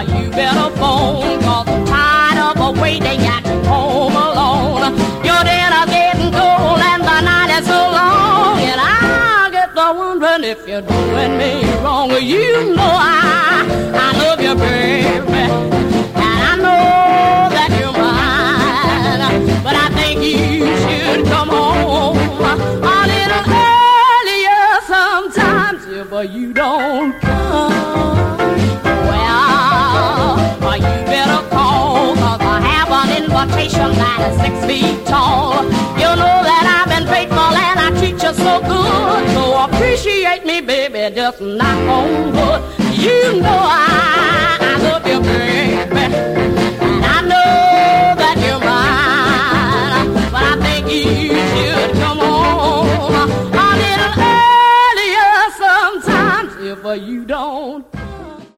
you better phone, 'cause I'm tired of waiting at home alone. Your dinner's getting cold and the night is so long, and I get to wondering if you're doing me wrong. You know I love you, baby, and I know that you're mine, but I think you should come home a little earlier sometimes, but you don't come. Well, you better call, 'cause I have an invitation that is 6 feet tall. You know that I've been faithful and I treat you so good, so appreciate me, baby, just knock on wood. You know